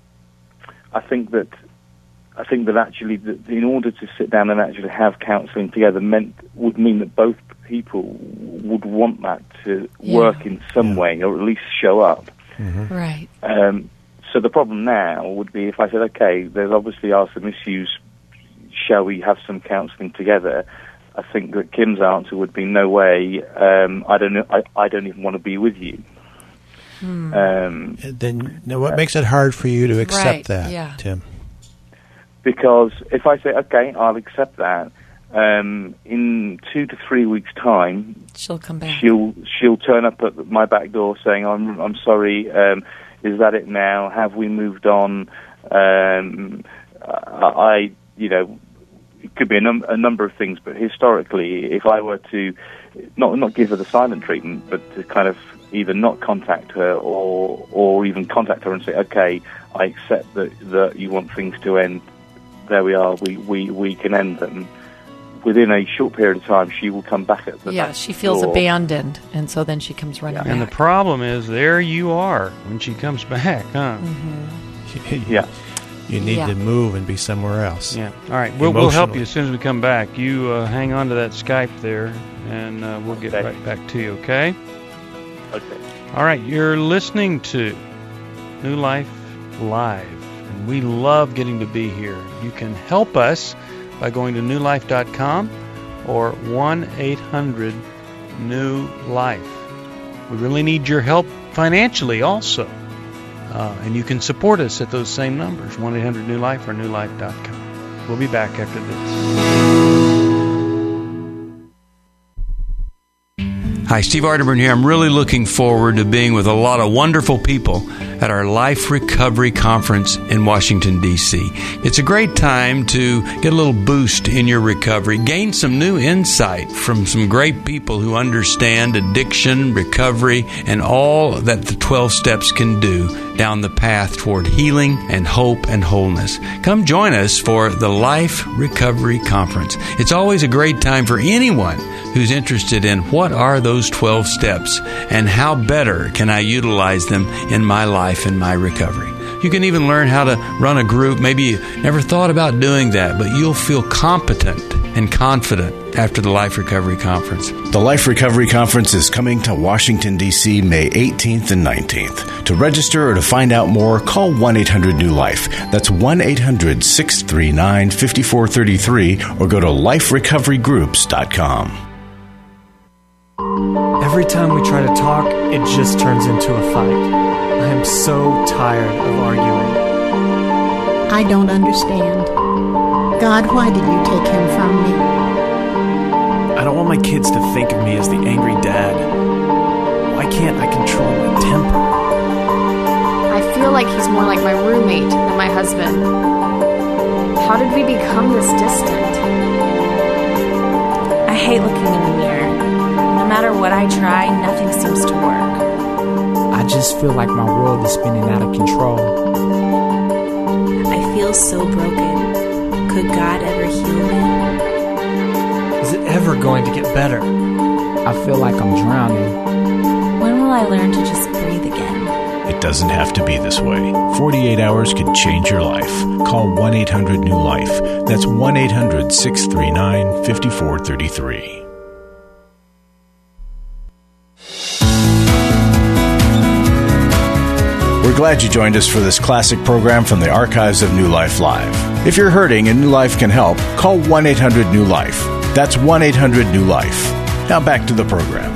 I think that I think that actually, that in order to sit down and actually have counselling together, meant would mean that both people would want that to Yeah. work in some Yeah. way, or at least show up. Mm-hmm. Right. Um, so the problem now would be if I said, okay, there's obviously are some issues. Shall we have some counselling together? I think that Kim's answer would be, no way. Um, I don't know. I, I don't even want to be with you. Hmm. Um, Then now what makes it hard for you to accept Right, that, yeah. Tim? because if I say, okay, I'll accept that, um, in two to three weeks' time, She'll come back. she'll she'll turn up at my back door saying, "I'm I'm sorry. Um, is that it now? Have we moved on?" Um, I, I, you know, it could be a, num- a number of things, but historically, if I were to not not give her the silent treatment, but to kind of either not contact her or or even contact her and say, "Okay, I accept that that you want things to end. There we are. We we, we can end them." Within a short period of time, she will come back at the Yeah, back she feels door. abandoned, and so then she comes running And the back. problem is, there you are when she comes back, huh? Mm-hmm. Yeah. You need Yeah. to move and be somewhere else. Yeah. All right. We'll, we'll help Emotionally. you as soon as we come back. You uh, hang on to that Skype there, and uh, we'll get Okay. right back to you, okay? Okay. All right. You're listening to New Life Live, and we love getting to be here. You can help us by going to new life dot com or one eight hundred new life. We really need your help financially also. Uh, and you can support us at those same numbers, one eight hundred new life or new life dot com. We'll be back after this. Hi, Steve Arterburn here. I'm really looking forward to being with a lot of wonderful people at our Life Recovery Conference in Washington, D C It's a great time to get a little boost in your recovery, gain some new insight from some great people who understand addiction, recovery, and all that the twelve steps can do down the path toward healing and hope and wholeness. Come join us for the Life Recovery Conference. It's always a great time for anyone who's interested in what are those twelve steps and how better can I utilize them in my life and my recovery. You can even learn how to run a group. Maybe you never thought about doing that, but you'll feel competent and confident after the Life Recovery Conference. The Life Recovery Conference is coming to Washington, D C May eighteenth and nineteenth. To register or to find out more, call one eight hundred new life. That's one eight hundred six three nine five four three three or go to life recovery groups dot com. Every time we try to talk, it just turns into a fight. I am so tired of arguing. I don't understand. God, why did you take him from me? I don't want my kids to think of me as the angry dad. Why can't I control my temper? I feel like he's more like my roommate than my husband. How did we become this distant? I hate looking in the mirror. No matter what I try, nothing seems to work. I just feel like my world is spinning out of control. I feel so broken. Could God ever heal me? Is it ever going to get better? I feel like I'm drowning. When will I learn to just breathe again? It doesn't have to be this way. forty-eight hours could change your life. Call one eight hundred new life. That's one eight hundred six three nine five four three three. We're glad you joined us for this classic program from the archives of New Life Live. If you're hurting and New Life can help, call one eight hundred new life. That's one eight hundred new life. Now back to the program.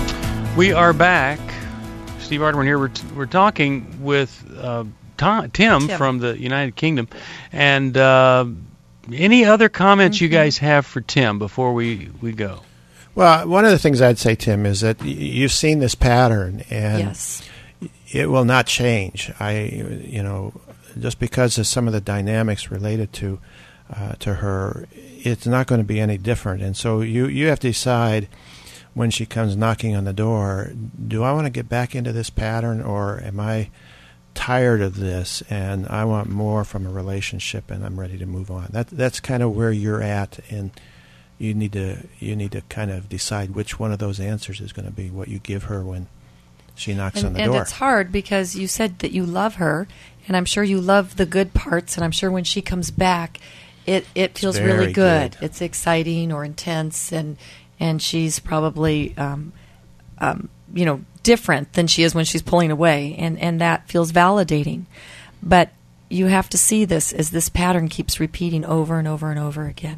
We are back. Steve Arterburn here. We're, t- we're talking with uh, Tom, Tim, Tim from the United Kingdom. And uh, any other comments mm-hmm. you guys have for Tim before we, we go? Well, one of the things I'd say, Tim, is that y- you've seen this pattern, and yes. it will not change. I, you know, just because of some of the dynamics related to uh, to her, it's not going to be any different. And so you, you have to decide when she comes knocking on the door, do I want to get back into this pattern, or am I tired of this and I want more from a relationship and I'm ready to move on? That that's kind of where you're at, and you need to you need to kind of decide which one of those answers is going to be what you give her when she knocks and, on the and door. And it's hard because you said that you love her, and I'm sure you love the good parts, and I'm sure when she comes back, it, it feels really good. good. It's exciting or intense, and and she's probably, um, um, you know, different than she is when she's pulling away, and, and that feels validating. But you have to see this as this pattern keeps repeating over and over and over again.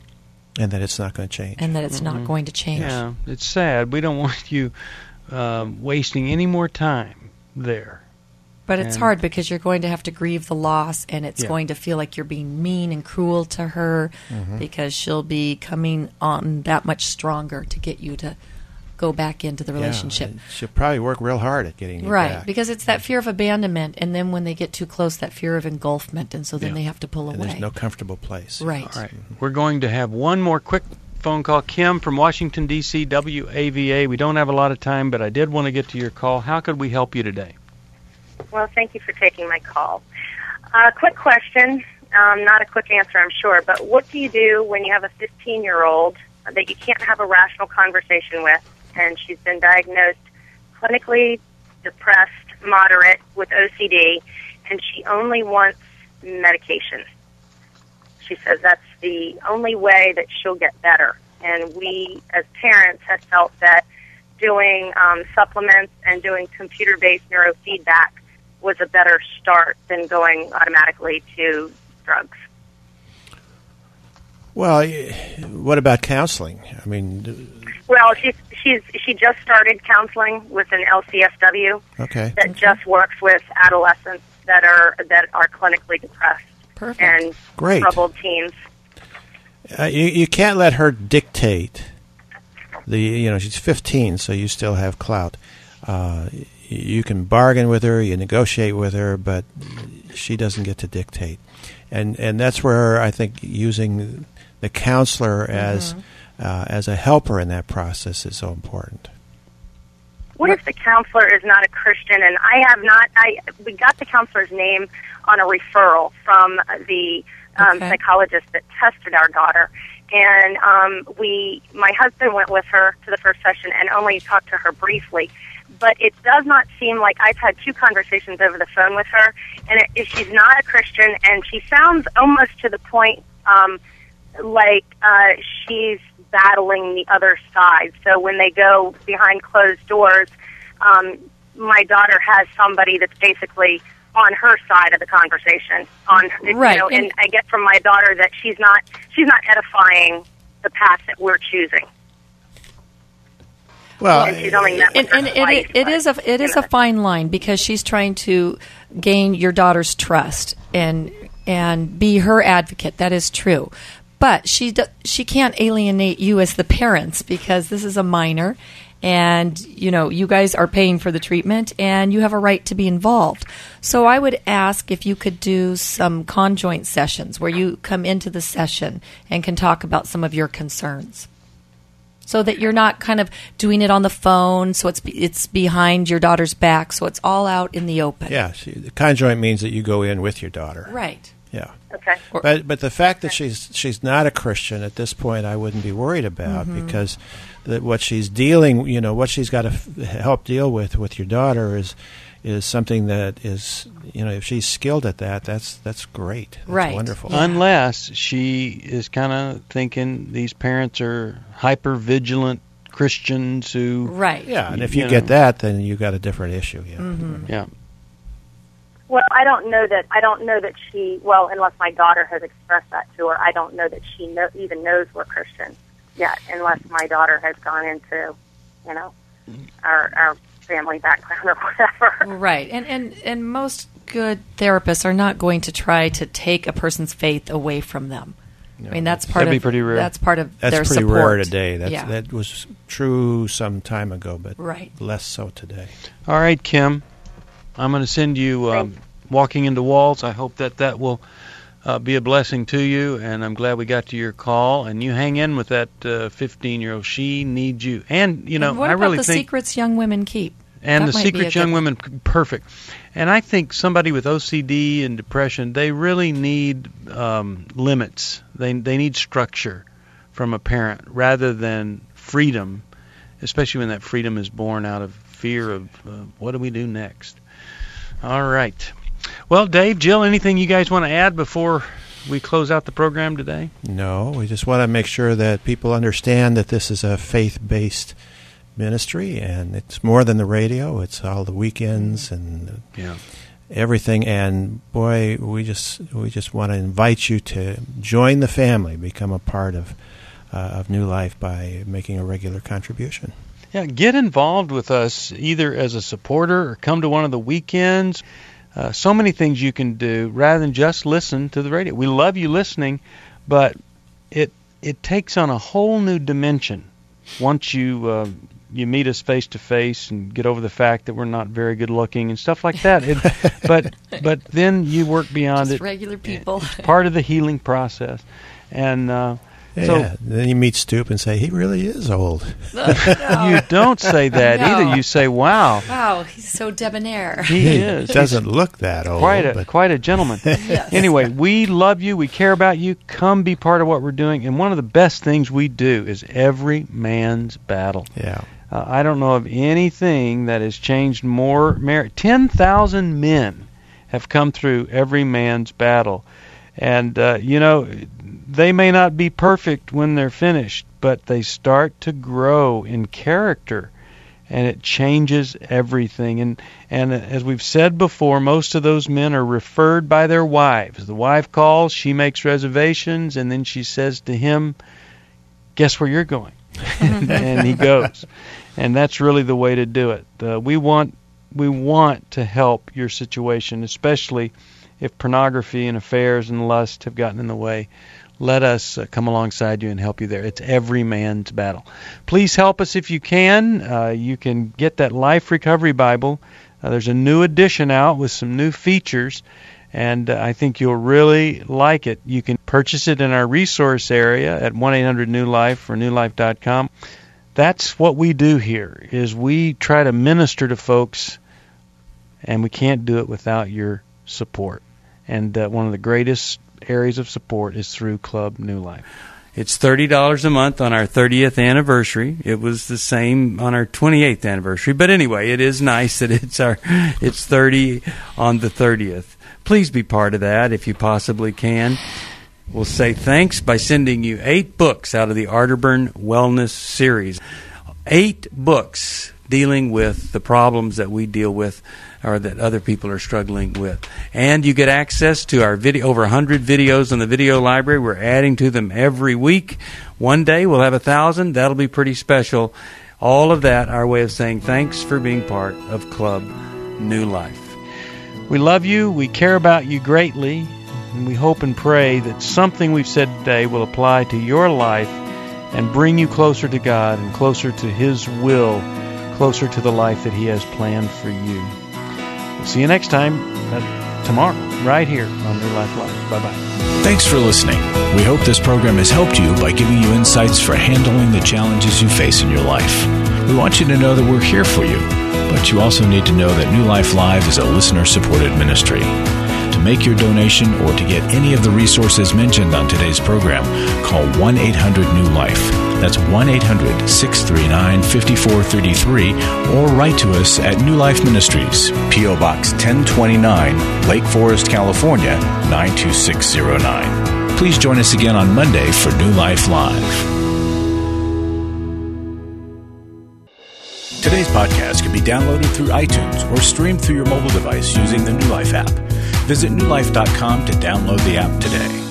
And that it's not going to change. And that it's mm-hmm. not going to change. Yeah, it's sad. We don't want you um, wasting any more time there. But it's and hard because you're going to have to grieve the loss, and it's yeah. going to feel like you're being mean and cruel to her mm-hmm. because she'll be coming on that much stronger to get you to go back into the relationship. Yeah, she'll probably work real hard at getting you right, back. Because it's that fear of abandonment, and then when they get too close, that fear of engulfment, and so then yeah. they have to pull and away. There's no comfortable place. Right. All right. Mm-hmm. We're going to have one more quick phone call. Kim from Washington, D C, W A V A. We don't have a lot of time, but I did want to get to your call. How could we help you today? Well, thank you for taking my call. Uh, quick question, um, not a quick answer, I'm sure, but what do you do when you have a fifteen-year-old that you can't have a rational conversation with, and she's been diagnosed clinically depressed, moderate, with O C D, and she only wants medication? She says that's the only way that she'll get better. And we, as parents, have felt that doing um, supplements and doing computer-based neurofeedback was a better start than going automatically to drugs. Well, what about counseling? I mean, well, she's she's she just started counseling with an L C S W. Okay. That just works with adolescents that are that are clinically depressed. Perfect. And Great. troubled teens. Uh, you you can't let her dictate. The you know she's fifteen, so you still have clout. Uh, you can bargain with her, you negotiate with her, but she doesn't get to dictate. And and that's where I think using the counselor as mm-hmm. uh, as a helper in that process is so important. What if the counselor is not a Christian? And I have not. I we got the counselor's name on a referral from the um, okay. psychologist that tested our daughter. And um, we, my husband went with her to the first session and only talked to her briefly. But it does not seem like I've had two conversations over the phone with her, and it, if she's not a Christian, and she sounds almost to the point um, like uh, she's battling the other side. So when they go behind closed doors, um, my daughter has somebody that's basically on her side of the conversation. On right. you know, and I get from my daughter that she's not she's not edifying the path that we're choosing. Well, and she's only met with and, her and twice, it, it is a it is a fine line because she's trying to gain your daughter's trust and and be her advocate. That is true, but she do, she can't alienate you as the parents because this is a minor, and you know you guys are paying for the treatment and you have a right to be involved. So I would ask if you could do some conjoint sessions where you come into the session and can talk about some of your concerns, so that you're not kind of doing it on the phone, so it's it's behind your daughter's back, so it's all out in the open. Yeah, she, the conjoint means that you go in with your daughter. Right. Yeah. Okay. But but the fact that she's she's not a Christian at this point, I wouldn't be worried about, Mhm. because the, what she's dealing, you know, what she's got to f- help deal with with your daughter is is something that is, you know, if she's skilled at that, that's that's great. That's Right. wonderful. Unless she is kind of thinking these parents are hyper vigilant Christians who, Right. Yeah, and if you, you get know. that, then you got a different issue. Yeah. Mhm. yeah. Well, I don't know that. I don't know that she. Well, unless my daughter has expressed that to her, I don't know that she know, even knows we're Christians yet. Unless my daughter has gone into, you know, our our family background or whatever. Right. And, and and most good therapists are not going to try to take a person's faith away from them. I mean, that's part That'd of be pretty rare. That's part of That's their pretty support. rare today. That's, yeah. That was true some time ago, but Right. less so today. All right, Kim. I'm going to send you um, Walking into Walls. I hope that that will uh, be a blessing to you, and I'm glad we got to your call. And you hang in with that uh, fifteen-year-old. She needs you. And, you know, And what I about really the think... secrets young women keep? And That the might be a Secrets good Young one. Women, perfect. And I think somebody with O C D and depression, they really need um, limits. They they need structure from a parent rather than freedom, especially when that freedom is born out of fear of uh, what do we do next. All right. Well, Dave, Jill, anything you guys want to add before we close out the program today? No, we just want to make sure that people understand that this is a faith-based ministry, and it's more than the radio. It's all the weekends and yeah. everything. And boy, we just we just want to invite you to join the family, become a part of uh, of New Life by making a regular contribution. Yeah, get involved with us either as a supporter or come to one of the weekends. Uh, so many things you can do rather than just listen to the radio. We love you listening, but it it takes on a whole new dimension once you uh, you meet us face to face and get over the fact that we're not very good looking and stuff like that. It, but but then you work beyond Just it. regular people. It's part of the healing process, and uh, Yeah, so yeah. Then you meet Stoop and say, he really is old. you don't say that No. either. You say, "Wow, Wow, he's so debonair. he is." Doesn't look that old. Quite a but quite a gentleman. Yes. Anyway, we love you. We care about you. Come be part of what we're doing. And one of the best things we do is every man's battle. Yeah. Uh, I don't know of anything that has changed more. Mar- ten thousand men have come through every man's battle. And, uh, you know, they may not be perfect when they're finished, but they start to grow in character. And it changes everything. And and as we've said before, most of those men are referred by their wives. The wife calls, she makes reservations, and then she says to him, guess where you're going? And he goes. And that's really the way to do it. Uh, we want we want to help your situation, especially if pornography and affairs and lust have gotten in the way. Let us uh, come alongside you and help you there. It's every man's battle. Please help us if you can. Uh, you can get that Life Recovery Bible. Uh, there's a new edition out with some new features, and uh, I think you'll really like it. You can purchase it in our resource area at one eight hundred new life or new life dot com. That's what we do here, is we try to minister to folks, and we can't do it without your support. And uh, one of the greatest areas of support is through Club New Life. It's thirty dollars a month on our thirtieth anniversary. It was the same on our twenty-eighth anniversary. But anyway, it is nice that it's our it's thirty on the thirtieth. Please be part of that if you possibly can. We'll say thanks by sending you eight books out of the Arterburn Wellness Series. Eight books dealing with the problems that we deal with or that other people are struggling with. And you get access to our video, over one hundred videos in the video library. We're adding to them every week. One day we'll have a thousand. That'll be pretty special. All of that, our way of saying thanks for being part of Club New Life. We love you. We care about you greatly. And we hope and pray that something we've said today will apply to your life and bring you closer to God and closer to His will, closer to the life that He has planned for you. We'll see you next time, uh, tomorrow, right here on New Life Live. Bye-bye. Thanks for listening. We hope this program has helped you by giving you insights for handling the challenges you face in your life. We want you to know that we're here for you, but you also need to know that New Life Live is a listener-supported ministry. To make your donation or to get any of the resources mentioned on today's program, call one eight hundred new life. That's one eight hundred, six three nine, five four three three, or write to us at New Life Ministries, P O Box ten twenty-nine, Lake Forest, California, nine two six zero nine. Please join us again on Monday for New Life Live. Today's podcast can be downloaded through iTunes or streamed through your mobile device using the New Life app. Visit new life dot com to download the app today.